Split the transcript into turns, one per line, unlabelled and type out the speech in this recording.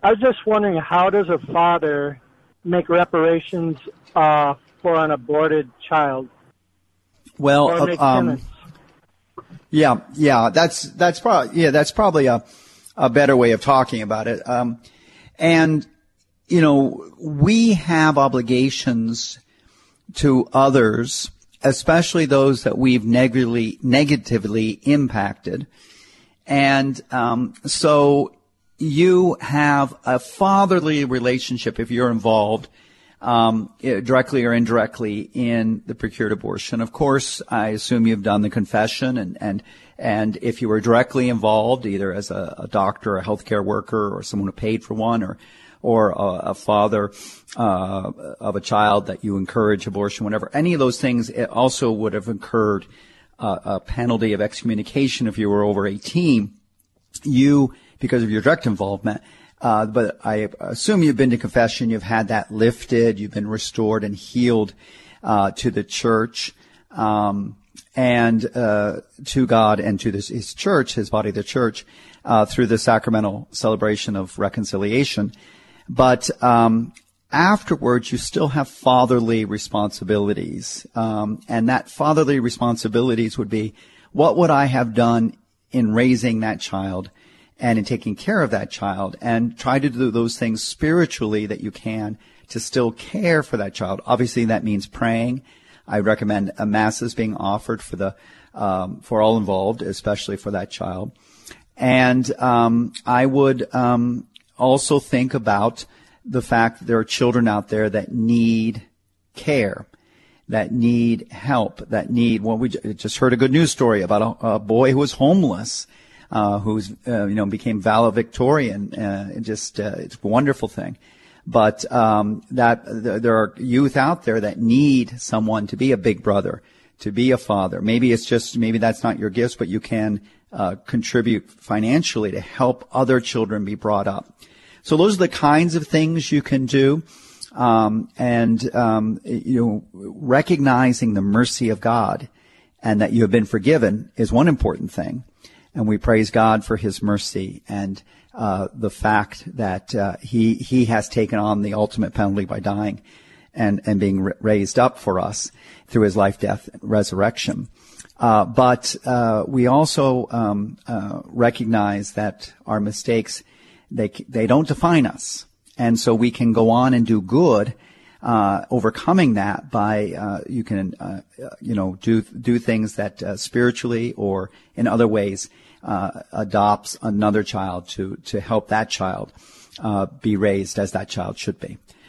I was just wondering, how does a father make reparations for an aborted child?
Well,
Or make penance?
that's probably a better way of talking about it. And we have obligations to others, especially those that we've negatively impacted. And so you have a fatherly relationship if you're involved directly or indirectly in the procured abortion. Of course, I assume you've done the confession, and if you were directly involved, either as a doctor, a healthcare worker, or someone who paid for one, or a father of a child that you encourage abortion, whatever, any of those things, it also would have incurred a penalty of excommunication if you were over 18. Because of your direct involvement. But I assume you've been to confession, you've had that lifted, you've been restored and healed to the church, and to God and to His church, His body, the church, through the sacramental celebration of reconciliation. But afterwards, you still have fatherly responsibilities. And that fatherly responsibilities would be, what would I have done in raising that child and in taking care of that child, and try to do those things spiritually that you can to still care for that child. Obviously, that means praying. I recommend masses being offered for all involved, especially for that child. And I would also think about the fact that there are children out there that need care, that need help, that need. Well, we just heard a good news story about a boy who was homeless. Who's became valedictorian. It's a wonderful thing. But there are youth out there that need someone to be a big brother, to be a father. Maybe that's not your gifts, but you can contribute financially to help other children be brought up. So those are the kinds of things you can do. Recognizing the mercy of God and that you have been forgiven is one important thing. And we praise God for His mercy and the fact that He has taken on the ultimate penalty by dying and being raised up for us through His life, death, and resurrection. But we also recognize that our mistakes, they don't define us, and so we can go on and do good, overcoming that by you can do things that spiritually or in other ways adopts another child to help that child be raised as that child should be.